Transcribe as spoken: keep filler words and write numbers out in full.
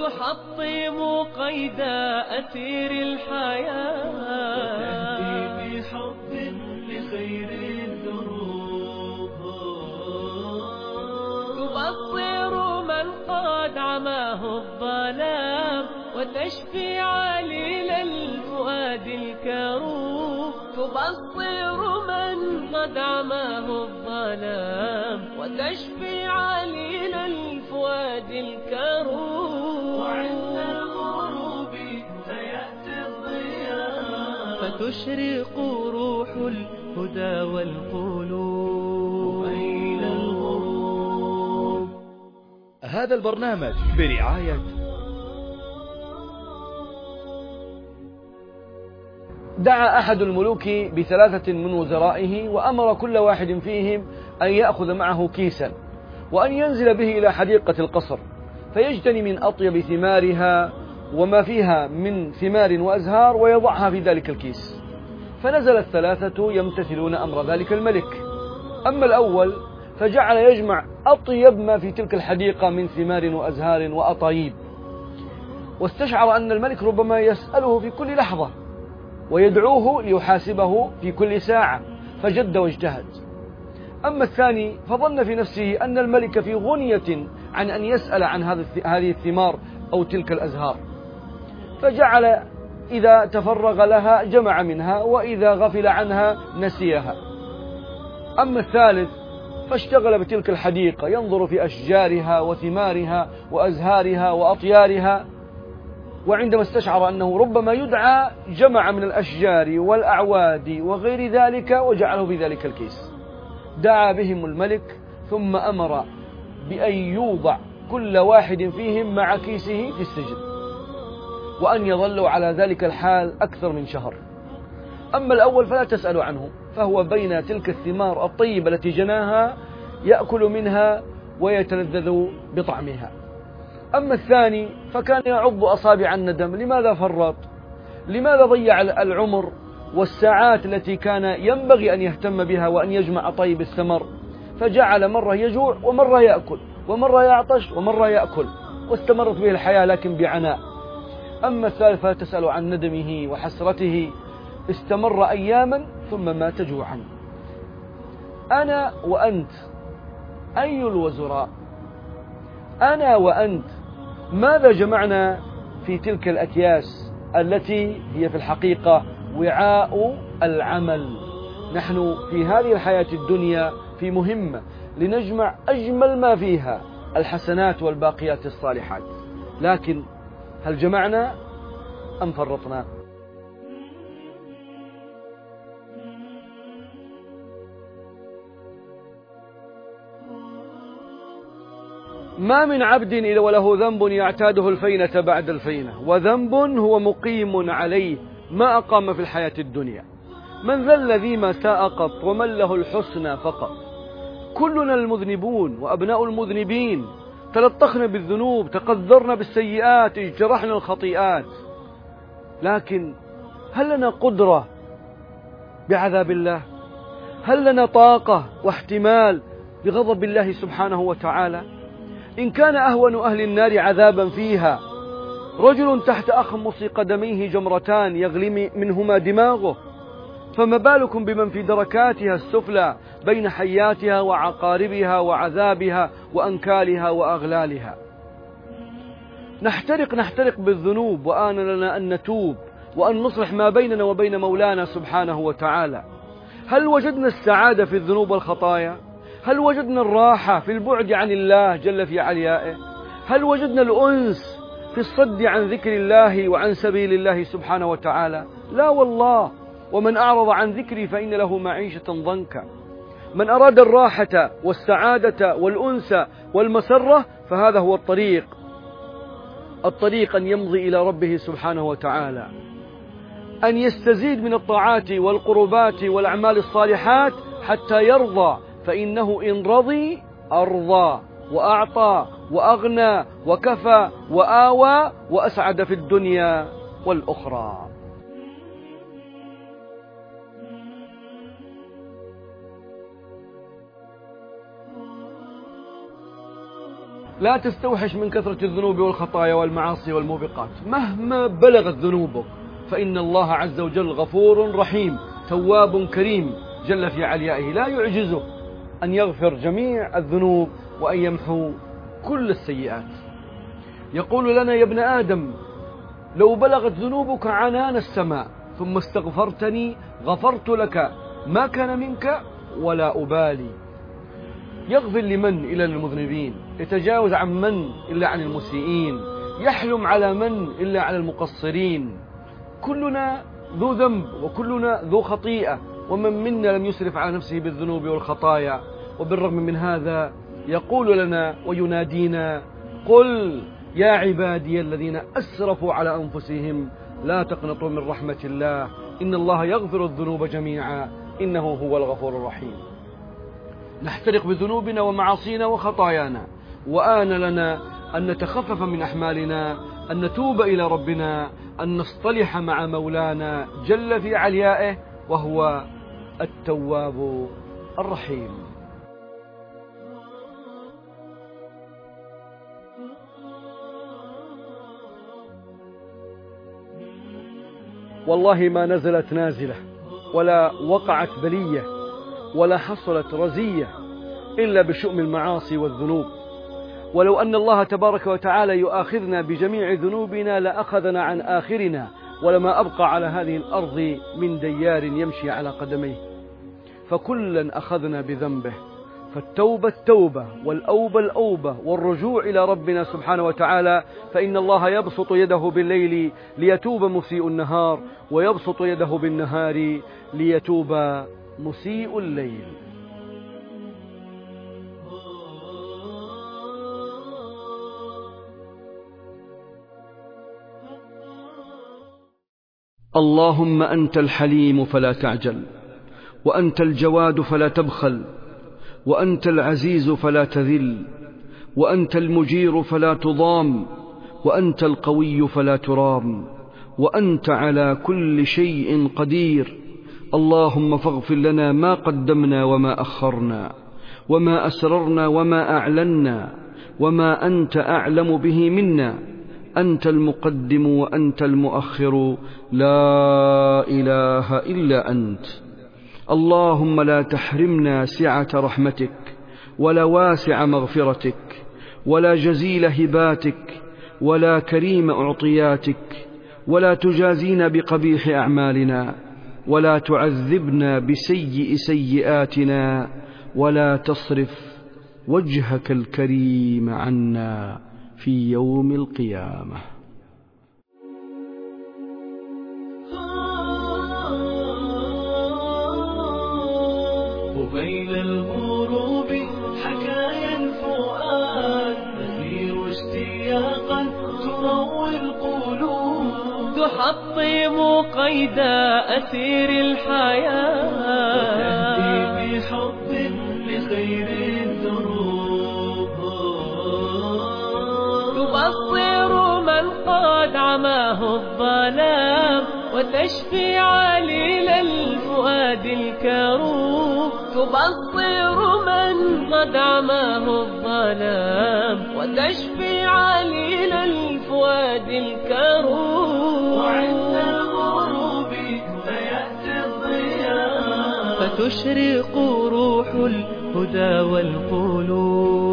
تحطم قيد أثير الحياة، وتهدي بحب لخير الدروب، تبصر من قد عماه الظلام وتشفي عليل الفؤاد الكروب، تبصر من قد عماه الظلام وتشفي عليل الفؤاد الكروب، وعند الغروب سيأتي الضياء فتشرق روح الهدى والقلوب إلى الغروب. هذا البرنامج برعاية دعا أحد الملوك بثلاثة من وزرائه وأمر كل واحد فيهم أن يأخذ معه كيسا وأن ينزل به إلى حديقة القصر فيجتني من أطيب ثمارها وما فيها من ثمار وأزهار ويضعها في ذلك الكيس. فنزل الثلاثة يمتثلون أمر ذلك الملك. أما الأول فجعل يجمع أطيب ما في تلك الحديقة من ثمار وأزهار وأطايب، واستشعر أن الملك ربما يسأله في كل لحظة ويدعوه ليحاسبه في كل ساعة، فجد واجتهد. أما الثاني فظن في نفسه أن الملك في غنية عن أن يسأل عن هذه الثمار أو تلك الأزهار، فجعل إذا تفرغ لها جمع منها وإذا غفل عنها نسيها. أما الثالث فاشتغل بتلك الحديقة ينظر في أشجارها وثمارها وأزهارها وأطيارها، وعندما استشعر أنه ربما يدعى جمع من الأشجار والأعواد وغير ذلك وجعله في ذلك الكيس. دعا بهم الملك ثم أمر بأن يوضع كل واحد فيهم مع كيسه في السجن، وأن يظلوا على ذلك الحال أكثر من شهر. أما الأول فلا تسألوا عنه، فهو بين تلك الثمار الطيبة التي جناها يأكل منها ويتلذذ بطعمها. أما الثاني فكان يعض أصابع الندم، لماذا فرط؟ لماذا ضيع العمر والساعات التي كان ينبغي أن يهتم بها وأن يجمع طيب الثمر؟ فجعل مرة يجوع ومرة يأكل ومرة يعطش ومرة يأكل، واستمرت به الحياة لكن بعناء. أما الثالث فلا تسأل عن ندمه وحسرته، استمر أياما ثم مات جوعا. أنا وأنت أي الوزراء؟ أنا وأنت ماذا جمعنا في تلك الأكياس التي هي في الحقيقة وعاء العمل؟ نحن في هذه الحياة الدنيا في مهمة لنجمع أجمل ما فيها الحسنات والباقيات الصالحات، لكن هل جمعنا أم فرطنا؟ ما من عبد إلا وله ذنب يعتاده الفينة بعد الفينة، وذنب هو مقيم عليه ما أقام في الحياة الدنيا. من ذا الذي ما ساء قط ومن له الحسنى فقط؟ كلنا المذنبون وأبناء المذنبين، تلطخنا بالذنوب، تقذرنا بالسيئات، اجترحنا الخطيئات، لكن هل لنا قدرة بعذاب الله؟ هل لنا طاقة واحتمال بغضب الله سبحانه وتعالى؟ إن كان أهون أهل النار عذابا فيها رجل تحت أخمص قدميه جمرتان يغلي منهما دماغه، فما بالكم بمن في دركاتها السفلى بين حياتها وعقاربها وعذابها وأنكالها وأغلالها. نحترق نحترق بالذنوب، وآن لنا أن نتوب وأن نصلح ما بيننا وبين مولانا سبحانه وتعالى. هل وجدنا السعادة في الذنوب والخطايا؟ هل وجدنا الراحة في البعد عن الله جل في عليائه؟ هل وجدنا الأنس في الصد عن ذكر الله وعن سبيل الله سبحانه وتعالى؟ لا والله. ومن أعرض عن ذكري فإن له معيشة ضنكا. من أراد الراحة والسعادة والأنس والمسرة فهذا هو الطريق، الطريق أن يمضي إلى ربه سبحانه وتعالى، أن يستزيد من الطاعات والقربات والأعمال الصالحات حتى يرضى، فإنه إن رضي أرضى وأعطى وأغنى وكفى وآوى وأسعد في الدنيا والأخرى. لا تستوحش من كثرة الذنوب والخطايا والمعاصي والموبقات مهما بلغت ذنوبك، فإن الله عز وجل غفور رحيم تواب كريم جل في عليائه، لا يعجزه أن يغفر جميع الذنوب وأن يمحو كل السيئات. يقول لنا: يا ابن آدم، لو بلغت ذنوبك عنان السماء ثم استغفرتني غفرت لك ما كان منك ولا أبالي. يغفر لمن إلا للمذنبين، يتجاوز عن من إلا عن المسيئين، يحلم على من إلا على المقصرين. كلنا ذو ذنب وكلنا ذو خطيئة، ومن منا لم يسرف على نفسه بالذنوب والخطايا. وبالرغم من هذا يقول لنا وينادينا: قل يا عبادي الذين أسرفوا على أنفسهم لا تقنطوا من رحمة الله إن الله يغفر الذنوب جميعا إنه هو الغفور الرحيم. نحترق بذنوبنا ومعاصينا وخطايانا، وآن لنا أن نتخفف من أحمالنا، أن نتوب إلى ربنا، أن نصطلح مع مولانا جل في عليائه وهو التواب الرحيم. والله ما نزلت نازلة ولا وقعت بلية ولا حصلت رزية إلا بشؤم المعاصي والذنوب. ولو أن الله تبارك وتعالى يؤاخذنا بجميع ذنوبنا لأخذنا عن آخرنا، ولما أبقى على هذه الأرض من ديار يمشي على قدميه، فكلا أخذنا بذنبه. فالتوبة التوبة والأوبة الأوبة والرجوع إلى ربنا سبحانه وتعالى، فإن الله يبسط يده بالليل ليتوب مسيء النهار، ويبسط يده بالنهار ليتوب مسيء الليل. اللهم أنت الحليم فلا تعجل، وأنت الجواد فلا تبخل، وأنت العزيز فلا تذل، وأنت المجير فلا تضام، وأنت القوي فلا ترام، وأنت على كل شيء قدير. اللهم فاغفر لنا ما قدمنا وما أخرنا، وما أسررنا وما أعلنا، وما أنت أعلم به منا. أنت المقدم وأنت المؤخر، لا إله إلا أنت. اللهم لا تحرمنا سعة رحمتك، ولا واسع مغفرتك، ولا جزيل هباتك، ولا كريم أعطياتك، ولا تجازينا بقبيح أعمالنا، ولا تعذبنا بسيء سيئاتنا، ولا تصرف وجهك الكريم عنا في يوم القيامة. وبين الغروب حكايا الفؤاد تثير اشتياقا تروي القلوب، تحطم قيد أسير الحياة، وتهدي بحب لخير الدروب، تبصر من قد عماه الظلام، وتشفي عليل الفؤاد الكروب. تبصر من قد عماه الظلام، وتشفي عليل الفؤاد الكروب. وعند الغروب فيأتي الضياء، فتشرق روح الهدى والقلوب.